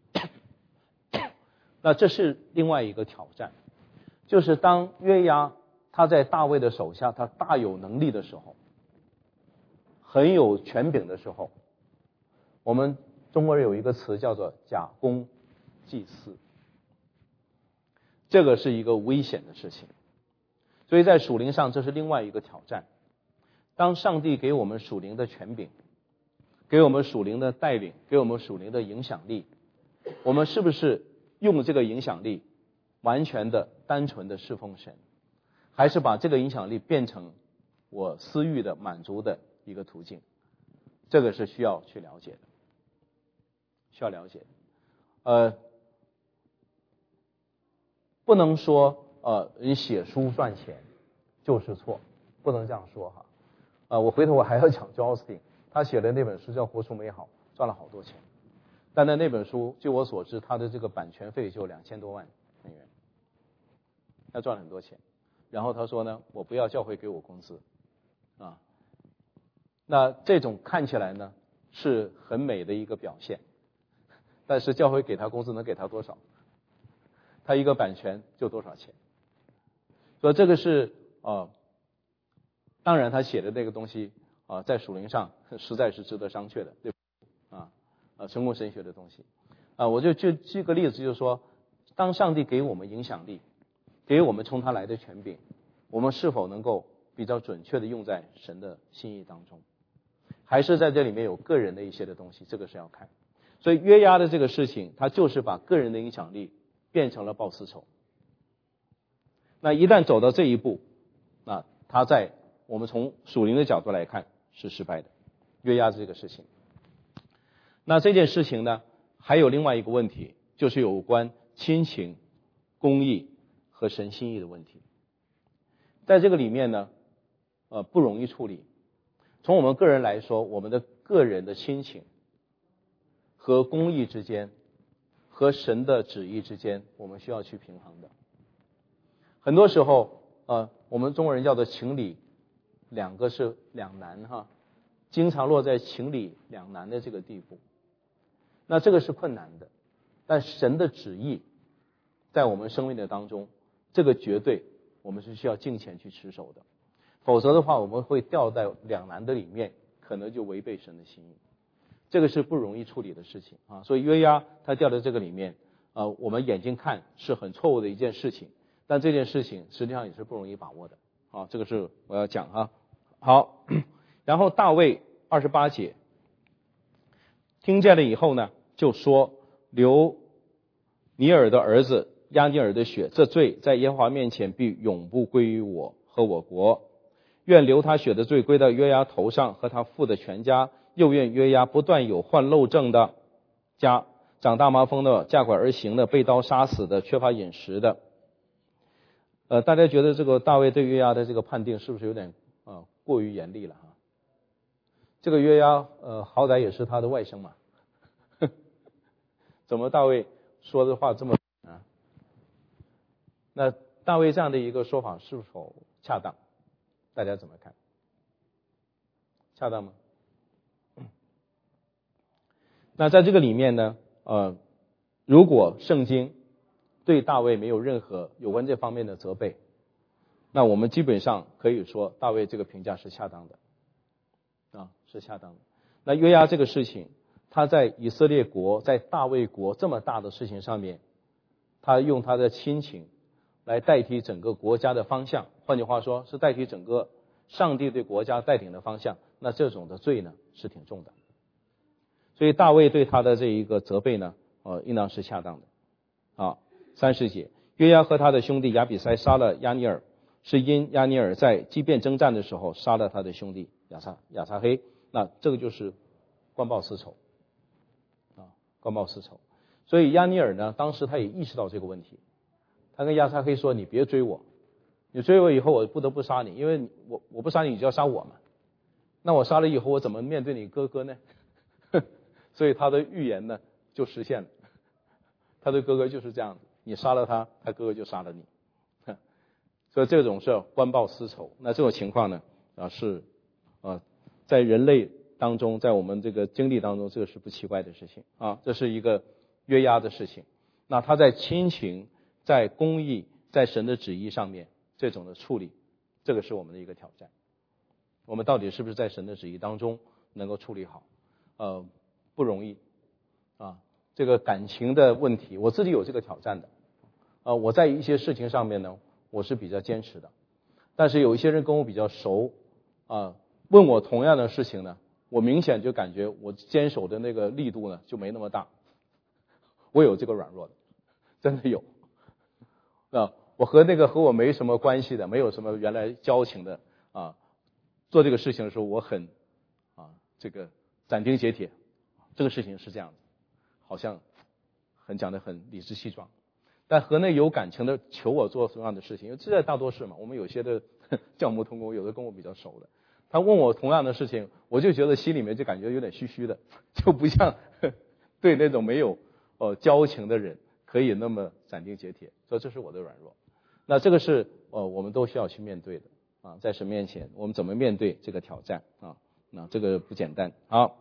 那这是另外一个挑战，就是当约押他在大卫的手下，他大有能力的时候，很有权柄的时候，我们中国人有一个词叫做假公济私，这个是一个危险的事情。所以在属灵上，这是另外一个挑战。当上帝给我们属灵的权柄，给我们属灵的带领，给我们属灵的影响力，我们是不是用这个影响力完全的单纯的侍奉神，还是把这个影响力变成我私欲的满足的一个途径？这个是需要去了解的，需要了解的。呃，不能说呃你写书赚钱就是错，不能这样说哈。呃，我回头我还要讲 Joel Osteen， 他写的那本书叫《活出美好》，赚了好多钱。但在那本书，据我所知，他的这个版权费就两千多万美元，他赚了很多钱。然后他说呢，我不要教会给我工资啊。那这种看起来呢是很美的一个表现，但是教会给他工资能给他多少？他一个版权就多少钱？所以这个是呃，当然他写的那个东西啊、呃，在属灵上实在是值得商榷的，对吧？啊。呃，成功神学的东西，啊、呃，我就就举个例子，就是说，当上帝给我们影响力，给我们从他来的权柄，我们是否能够比较准确的用在神的心意当中，还是在这里面有个人的一些的东西，这个是要看。所以约押的这个事情，他就是把个人的影响力变成了报私仇。那一旦走到这一步，啊，他在我们从属灵的角度来看是失败的，约押这个事情。那这件事情呢，还有另外一个问题，就是有关亲情、公义和神心意的问题。在这个里面呢，呃，不容易处理。 从我们个人来说，我们的个人的亲情和公义之间，和神的旨意之间，我们需要去平衡的。很多时候，呃，我们中国人叫做情理两个是两难哈，经常落在情理两难的这个地步。那这个是困难的，但神的旨意在我们生命的当中，这个绝对我们是需要敬虔去持守的，否则的话我们会掉在两难的里面，可能就违背神的心意，这个是不容易处理的事情啊。所以约押他掉在这个里面，呃，我们眼睛看是很错误的一件事情，但这件事情实际上也是不容易把握的啊。这个是我要讲啊。好，然后大卫二十八节听见了以后呢，就说流尼尔的儿子押尼尔的血，这罪在耶和华面前必永不归于我和我国。愿流他血的罪归到约押头上和他父的全家，又愿约押不断有患漏症的家，长大麻风的，架拐而行的，被刀杀死的，缺乏饮食的。呃，大家觉得这个大卫对约押的这个判定是不是有点啊、呃、过于严厉了哈？这个约押呃好歹也是他的外甥嘛，怎么大卫说的话这么啊？那大卫这样的一个说法是否恰当？大家怎么看？恰当吗？那在这个里面呢，呃，如果圣经对大卫没有任何有关这方面的责备，那我们基本上可以说大卫这个评价是恰当的，啊，是恰当的。那约押这个事情，他在以色列国，在大卫国这么大的事情上面，他用他的亲情来代替整个国家的方向，换句话说是代替整个上帝对国家带领的方向，那这种的罪呢是挺重的。所以大卫对他的这一个责备呢，呃，应当是恰当的。啊，三十节，约押和他的兄弟亚比筛杀了押尼尔，是因押尼尔在基遍征战的时候杀了他的兄弟亚撒亚撒黑，那这个就是官报私仇啊，官报私仇。所以押尼尔呢，当时他也意识到这个问题，他跟亚撒黑说：“你别追我，你追我以后，我不得不杀你，因为我我不杀你，你就要杀我嘛。那我杀了以后，我怎么面对你哥哥呢？”所以他的预言呢就实现了，他的哥哥就是这样子，你杀了他，他哥哥就杀了你。所以这种是官报私仇。那这种情况呢啊是啊在人类当中，在我们这个经历当中，这个是不奇怪的事情啊，这是一个约押的事情。那他在亲情、在公义、在神的旨意上面这种的处理，这个是我们的一个挑战。我们到底是不是在神的旨意当中能够处理好？呃。不容易啊，这个感情的问题，我自己有这个挑战的。呃，我在一些事情上面呢，我是比较坚持的。但是有一些人跟我比较熟啊，问我同样的事情呢，我明显就感觉我坚守的那个力度呢就没那么大。我有这个软弱的，真的有。啊，我和那个和我没什么关系的，没有什么原来交情的啊，做这个事情的时候，我很啊这个斩钉截铁。这个事情是这样的，好像很讲得很理直气壮，但和那有感情的求我做同样的事情，因为这在大多数嘛，我们有些的教牧同工，有的跟我比较熟的，他问我同样的事情，我就觉得心里面就感觉有点虚虚的，就不像对那种没有呃交情的人可以那么斩钉截铁，所以这是我的软弱。那这个是呃我们都需要去面对的啊，在神面前我们怎么面对这个挑战啊？那这个不简单。好。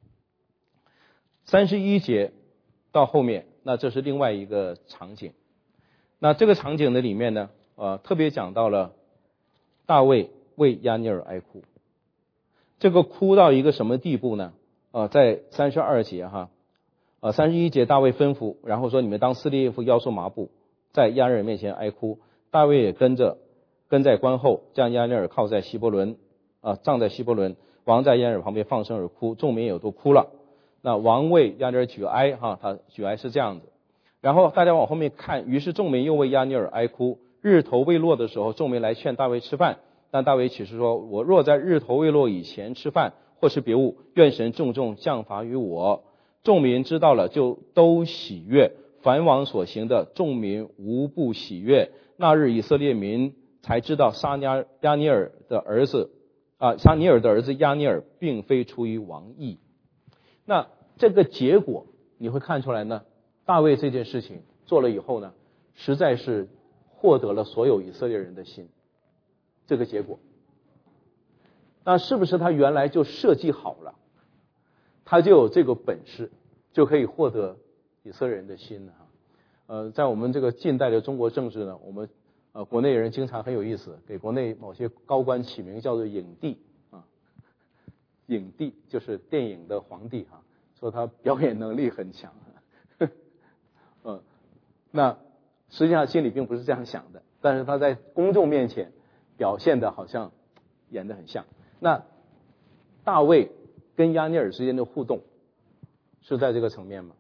三十一节到后面，那这是另外一个场景。那这个场景的里面呢，呃，特别讲到了大卫为押尼尔哀哭。这个哭到一个什么地步呢？呃，在三十二节哈，呃，三十一节大卫吩咐，然后说你们当撕裂衣服，腰束麻布，在押尼尔面前哀哭。大卫也跟着跟在观后，将押尼尔靠在希伯伦啊、呃，葬在希伯伦，王在押尼尔旁边放声而哭，众民也都哭了。那王为押尼尔举哀哈，他举哀是这样子。然后大家往后面看，于是众民又为押尼尔哀哭。日头未落的时候，众民来劝大卫吃饭，但大卫起誓说：我若在日头未落以前吃饭，或是别物，愿神重重降罚于我。众民知道了，就都喜悦。凡王所行的，众民无不喜悦。那日以色列民才知道杀押押尼尔的儿子啊，沙尼尔的儿子亚尼尔并非出于王意。那这个结果你会看出来呢，大卫这件事情做了以后呢，实在是获得了所有以色列人的心。这个结果，那是不是他原来就设计好了，他就有这个本事，就可以获得以色列人的心呢？呃，在我们这个近代的中国政治呢，我们呃国内人经常很有意思，给国内某些高官起名叫做影帝啊，影帝就是电影的皇帝啊，说他表演能力很强，嗯，那实际上心里并不是这样想的，但是他在公众面前表现的好像演得很像。那大卫跟亚尼尔之间的互动是在这个层面吗？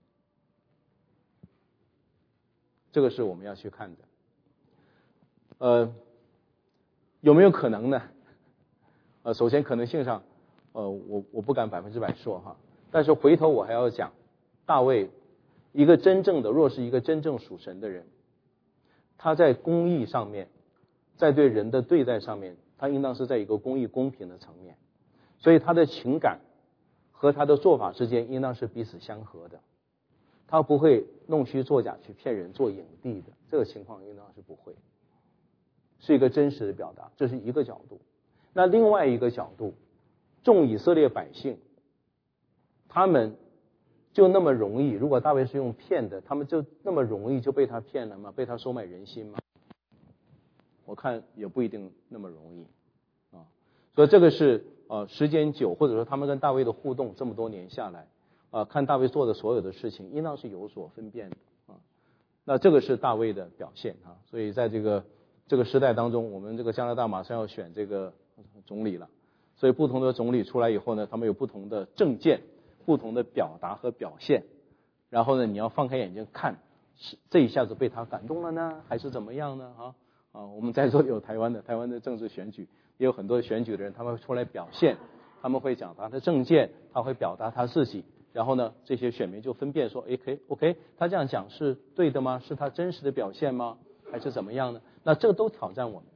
这个是我们要去看的。呃，有没有可能呢？呃，首先可能性上，呃，我我不敢百分之百说哈，但是回头我还要讲，大卫一个真正的，若是一个真正属神的人，他在公义上面，在对人的对待上面，他应当是在一个公义公平的层面，所以他的情感和他的做法之间应当是彼此相合的，他不会弄虚作假去骗人做影帝的，这个情况应当是不会，是一个真实的表达，这是一个角度。那另外一个角度，众以色列百姓，他们就那么容易，如果大卫是用骗的，他们就那么容易就被他骗了吗？被他收买人心吗？我看也不一定那么容易啊。所以这个是呃时间久，或者说他们跟大卫的互动这么多年下来啊，看大卫做的所有的事情，应当是有所分辨的啊。那这个是大卫的表现啊。所以在这个这个时代当中，我们这个加拿大马上要选这个总理了，所以不同的总理出来以后呢，他们有不同的政见、不同的表达和表现。然后呢，你要放开眼睛看，是这一下子被他感动了呢，还是怎么样呢？啊啊，我们在座有台湾的，台湾的政治选举也有很多选举的人，他们会出来表现，他们会讲他的政见，他会表达他自己。然后呢，这些选民就分辨说 ，OK OK， 他这样讲是对的吗？是他真实的表现吗？还是怎么样呢？那这个都挑战我们。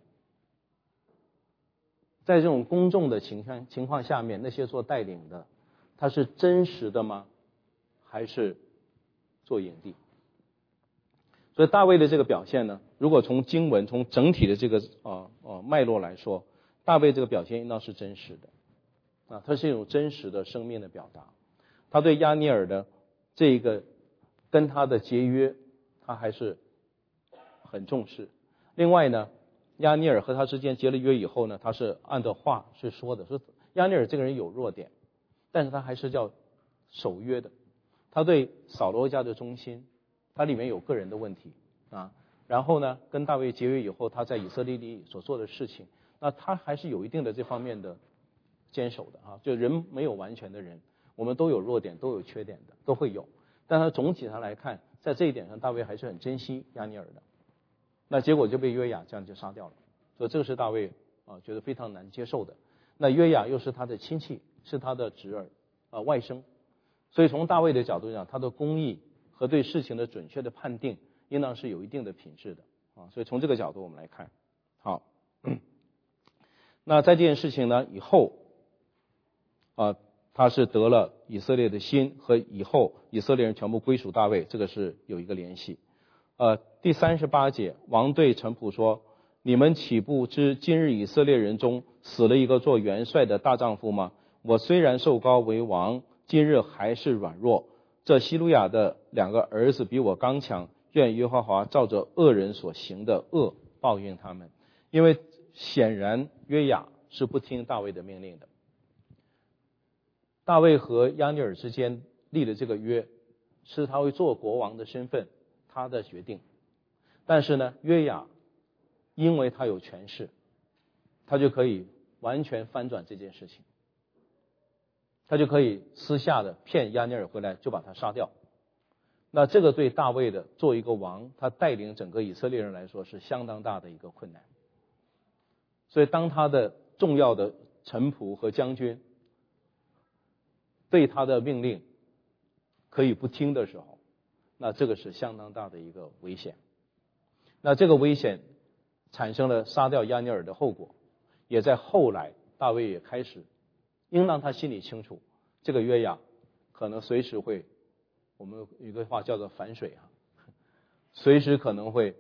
在这种公众的情况情况下面，那些做带领的，他是真实的吗？还是做影帝？所以大卫的这个表现呢，如果从经文从整体的这个呃呃脉络来说，大卫这个表现应当是真实的啊，它是一种真实的生命的表达。他对亚尼尔的这个跟他的结约，他还是很重视。另外呢，亚尼尔和他之间结了约以后呢，他是按照话是说的，说亚尼尔这个人有弱点，但是他还是叫守约的。他对扫罗家的忠心，他里面有个人的问题啊。然后呢，跟大卫结约以后，他在以色列里所做的事情，那他还是有一定的这方面的坚守的啊。就人没有完全的人，我们都有弱点，都有缺点的，都会有。但他总体上来看，在这一点上，大卫还是很珍惜亚尼尔的。那结果就被约雅这样就杀掉了，所以这个是大卫啊觉得非常难接受的。那约雅又是他的亲戚，是他的侄儿啊外甥，所以从大卫的角度讲，他的公义和对事情的准确的判定，应当是有一定的品质的啊。所以从这个角度我们来看，好，那在这件事情呢以后啊，他是得了以色列的心，和以后以色列人全部归属大卫，这个是有一个联系。呃，第三十八节，王对臣仆说：“你们岂不知今日以色列人中死了一个做元帅的大丈夫吗？我虽然受膏为王，今日还是软弱。这希路亚的两个儿子比我刚强，愿耶和华照着恶人所行的恶报应他们。”因为显然约雅是不听大卫的命令的。大卫和亚尼尔之间立的这个约，是他会做国王的身份，他的决定。但是呢，约雅因为他有权势，他就可以完全翻转这件事情，他就可以私下的骗亚尼尔回来，就把他杀掉。那这个对大卫的做一个王，他带领整个以色列人来说是相当大的一个困难。所以当他的重要的臣仆和将军对他的命令可以不听的时候，那这个是相当大的一个危险。那这个危险产生了杀掉亚尼尔的后果，也在后来大卫也开始，应当他心里清楚，这个约押可能随时会，我们有一个话叫做反水啊，随时可能会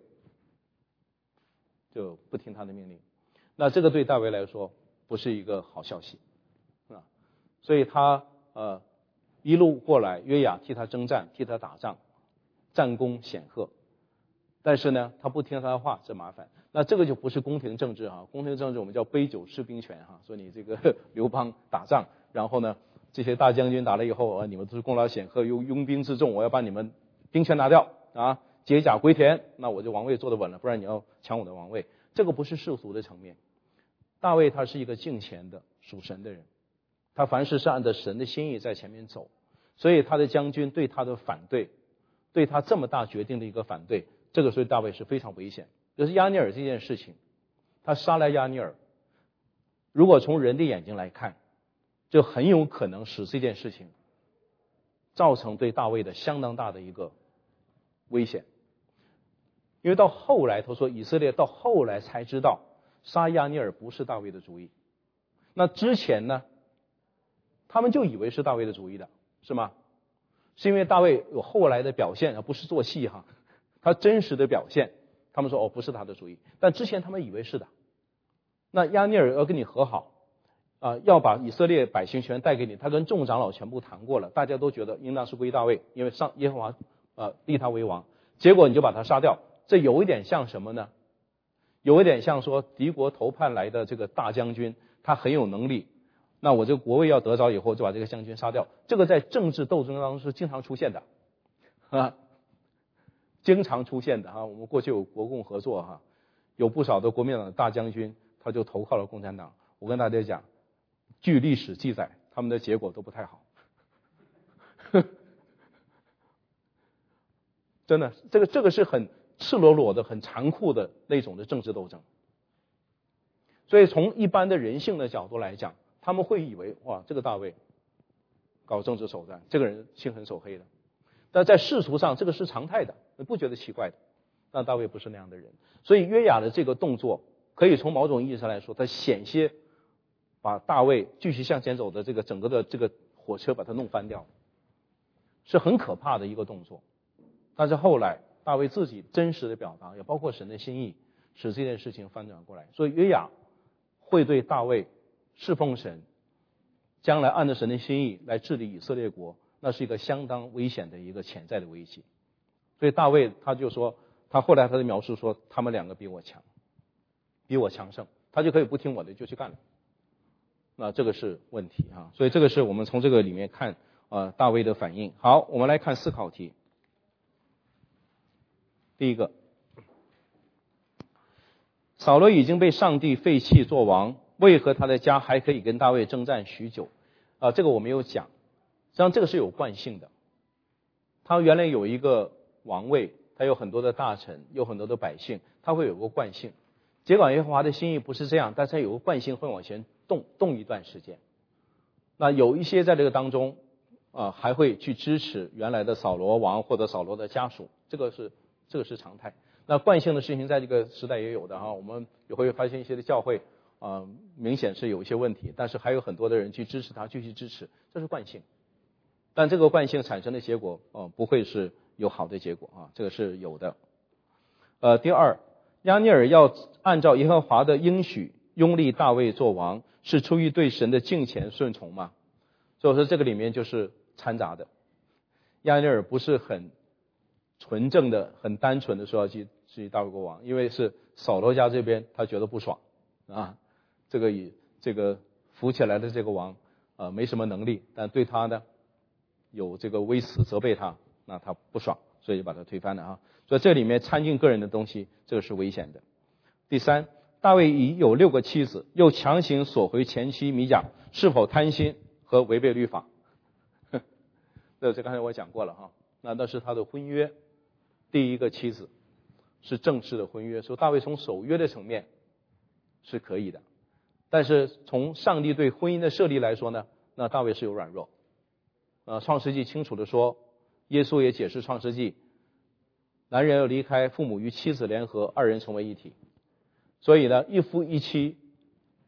就不听他的命令。那这个对大卫来说不是一个好消息啊，所以他呃一路过来，约押替他征战，替他打仗，战功显赫。但是呢，他不听他的话，这麻烦。那这个就不是宫廷政治哈，宫廷政治我们叫杯酒释兵权哈，说你这个刘邦打仗，然后呢，这些大将军打了以后啊，你们都是功劳显赫，又拥兵自重，我要把你们兵权拿掉啊，解甲归田，那我就王位坐得稳了，不然你要抢我的王位。这个不是世俗的层面。大卫他是一个敬虔的属神的人，他凡事是按照神的心意在前面走，所以他的将军对他的反对，对他这么大决定的一个反对，这个所以大卫是非常危险。就是亚尼尔这件事情，他杀了亚尼尔，如果从人的眼睛来看，就很有可能使这件事情造成对大卫的相当大的一个危险。因为到后来他说以色列到后来才知道杀亚尼尔不是大卫的主意，那之前呢他们就以为是大卫的主意的，是吗？是因为大卫有后来的表现，而不是做戏哈，他真实的表现，他们说哦不是他的主意，但之前他们以为是的。那亚尼尔要跟你和好啊、呃，要把以色列百姓全带给你，他跟众长老全部谈过了，大家都觉得应当是归大卫，因为上耶和华呃立他为王，结果你就把他杀掉，这有一点像什么呢？有一点像说敌国投叛来的这个大将军，他很有能力，那我这个国位要得着以后就把这个将军杀掉，这个在政治斗争当中是经常出现的啊，经常出现的哈。我们过去有国共合作哈，有不少的国民党的大将军他就投靠了共产党。我跟大家讲，据历史记载，他们的结果都不太好。真的，这个这个是很赤裸裸的、很残酷的那种的政治斗争。所以从一般的人性的角度来讲，他们会以为哇，这个大卫搞政治手段，这个人心狠手黑的。但在世俗上，这个是常态的，不觉得奇怪的。但大卫不是那样的人，所以约押的这个动作，可以从某种意义上来说，他险些把大卫继续向前走的这个整个的这个火车把它弄翻掉，是很可怕的一个动作。但是后来大卫自己真实的表达，也包括神的心意，使这件事情翻转过来。所以约押会对大卫侍奉神，将来按照神的心意来治理以色列国，那是一个相当危险的一个潜在的危机。所以大卫他就说，他后来他的描述说，他们两个比我强，比我强盛，他就可以不听我的就去干了。那这个是问题啊，所以这个是我们从这个里面看呃大卫的反应。好，我们来看思考题。第一个，扫罗已经被上帝废弃做王，为何他的家还可以跟大卫征战许久？啊、呃，这个我没有讲，实际上这个是有惯性的。他原来有一个王位，他有很多的大臣，有很多的百姓，他会有个惯性。结果耶和华的心意不是这样，但是他有个惯性会往前动动一段时间。那有一些在这个当中啊、呃，还会去支持原来的扫罗王或者扫罗的家属，这个是这个是常态。那惯性的事情在这个时代也有的哈，我们也会发现一些的教会啊、呃，明显是有一些问题，但是还有很多的人去支持他，继续支持，这是惯性。但这个惯性产生的结果啊、呃，不会是有好的结果啊，这个是有的。呃，第二，亚尼尔要按照耶和华的应许拥立大卫做王，是出于对神的敬虔顺从吗？所以说这个里面就是掺杂的。亚尼尔不是很纯正的、很单纯的说要去去大卫国王，因为是扫罗家这边他觉得不爽啊，这个以这个扶起来的这个王呃没什么能力，但对他呢有这个微词责备他，那他不爽，所以就把他推翻了啊。所以这里面掺进个人的东西，这个是危险的。第三，大卫已有六个妻子，又强行索回前妻米甲，是否贪心和违背律法？这这刚才我讲过了哈，那那是他的婚约，第一个妻子是正式的婚约，说大卫从守约的层面是可以的，但是从上帝对婚姻的设立来说呢，那大卫是有软弱。呃，创世纪清楚的说，耶稣也解释创世纪，男人要离开父母与妻子联合，二人成为一体。所以呢，一夫一妻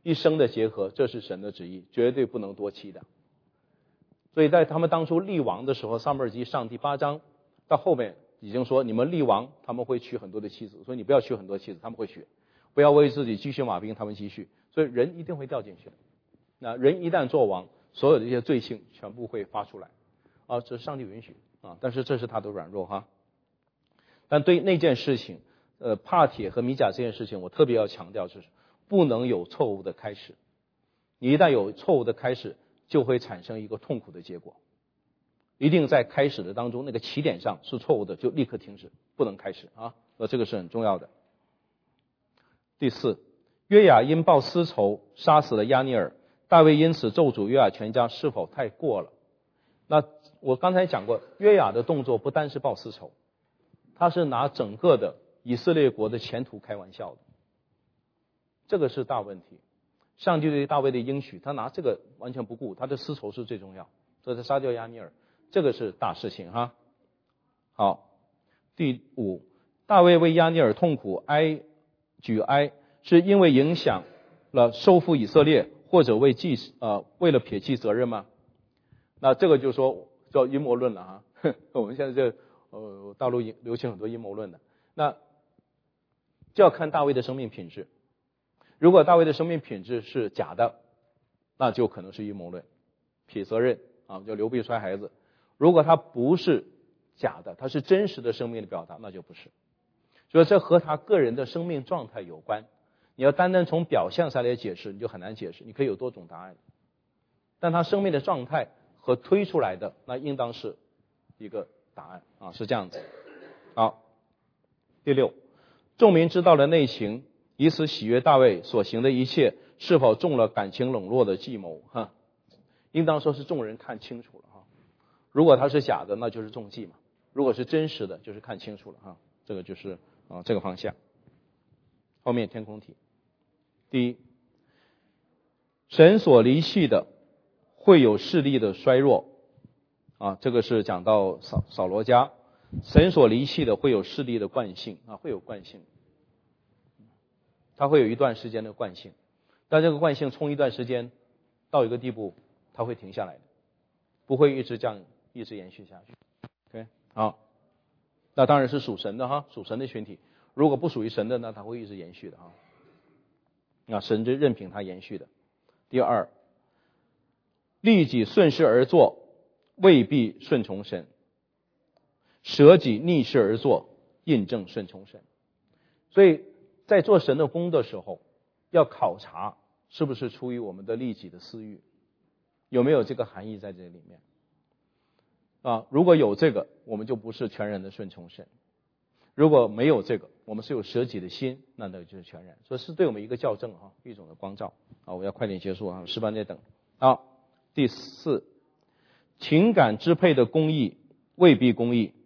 一生的结合，这是神的旨意，绝对不能多妻的。所以在他们当初立王的时候，撒母耳记上第八章到后面已经说，你们立王他们会娶很多的妻子，所以你不要娶很多妻子，他们会娶，不要为自己积蓄马兵，他们积蓄，所以人一定会掉进去。那人一旦做王，所有的这些罪性全部会发出来啊，这是上帝允许啊，但是这是他的软弱哈。但对那件事情，呃，帕铁和米甲这件事情，我特别要强调，就是不能有错误的开始。你一旦有错误的开始，就会产生一个痛苦的结果。一定在开始的当中，那个起点上是错误的，就立刻停止，不能开始啊。呃，这个是很重要的。第四，约雅因报私仇杀死了亚尼尔，大卫因此咒诅约雅全家，是否太过了？那我刚才讲过，约雅的动作不单是报私仇，他是拿整个的以色列国的前途开玩笑的，这个是大问题。上帝对大卫的应许，他拿这个完全不顾，他的私仇是最重要，所以他杀掉亚尼尔，这个是大事情哈。好，第五，大卫为亚尼尔痛苦哀举哀，是因为影响了收复以色列，或者为祭呃为了撇弃责任吗？那这个就说叫阴谋论了哈。我们现在这呃大陆流行很多阴谋论的，那就要看大卫的生命品质。如果大卫的生命品质是假的，那就可能是阴谋论，撇责任啊，叫刘备摔孩子。如果他不是假的，他是真实的生命的表达，那就不是。所以这和他个人的生命状态有关。你要单单从表象上来解释，你就很难解释，你可以有多种答案。但他生命的状态和推出来的，那应当是一个答案啊，是这样子。好，第六，众民知道了内情，以此喜悦大卫所行的一切，是否中了感情冷落的计谋？哈，应当说是众人看清楚了哈。如果他是假的，那就是中计嘛；如果是真实的，就是看清楚了哈。这个就是啊这个方向。后面天空体，第一，神所离弃的会有势力的衰弱啊，这个是讲到扫扫罗家，神所离弃的会有势力的惯性啊，会有惯性。它会有一段时间的惯性，但这个惯性冲一段时间到一个地步，它会停下来的，不会一直这样一直延续下去。OK， 好，那当然是属神的哈，属神的群体。如果不属于神的，那它会一直延续的哈。那神就任凭它延续的。第二，利己顺势而做，未必顺从神；舍己逆势而做，印证顺从神。所以在做神的工的时候，要考察是不是出于我们的利己的私欲，有没有这个含义在这里面啊？如果有这个，我们就不是全然的顺从神；如果没有这个，我们是有舍己的心，那那就是全然。所以是对我们一个校正哈，一种的光照啊。我要快点结束啊，十班在等。好，第四，情感支配的公义未必公义。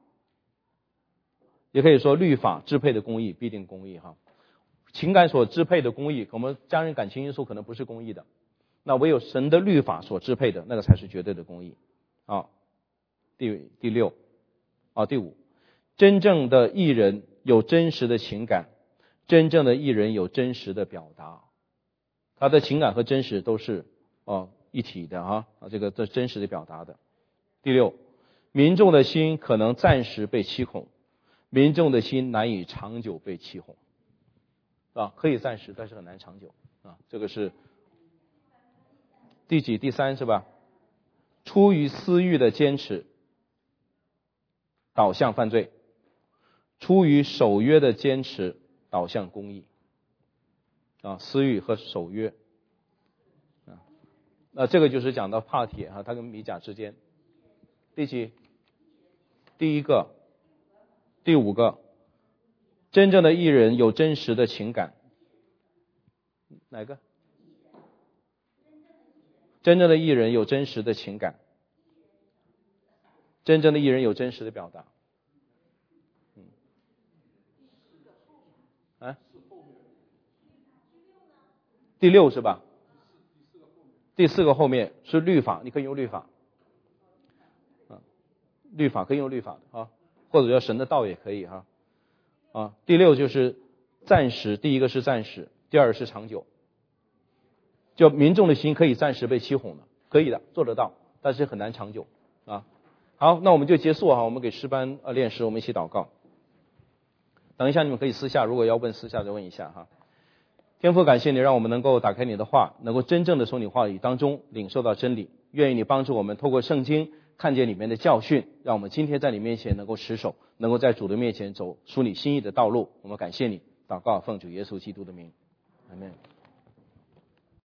也可以说律法支配的公义必定公义哈，情感所支配的公义，我们家人感情因素可能不是公义的，那唯有神的律法所支配的那个才是绝对的公义啊。第第六啊，第五，真正的义人有真实的情感，真正的义人有真实的表达，他的情感和真实都是哦一体的啊啊，这个这真实的表达的。第六，民众的心可能暂时被欺哄，民众的心难以长久被欺哄啊，可以暂时，但是很难长久啊。这个是第几？第三是吧？出于私欲的坚持导向犯罪，出于守约的坚持导向公义啊，私欲和守约啊。那这个就是讲到帕铁啊，他跟米甲之间。第几？第一个。第五个，真正的义人有真实的情感。哪个？真正的义人有真实的情感，真正的义人有真实的表达。嗯，啊，第六是吧？第四个后面是律法，你可以用律法，啊，律法可以用律法的啊。或者叫神的道也可以哈啊。第六就是暂时，第一个是暂时，第二是长久就民众的心可以暂时被欺哄的，可以的，做得到，但是很难长久啊。好，那我们就结束哈，我们给诗班呃练诗，我们一起祷告。等一下你们可以私下，如果要问私下再问一下哈。天父，感谢你让我们能够打开你的话，能够真正的从你话语当中领受到真理。愿意你帮助我们透过圣经看见里面的教训，让我们今天在你面前能够持守，能够在主的面前走出你心意的道路。我们感谢你，祷告奉主耶稣基督的名，阿们。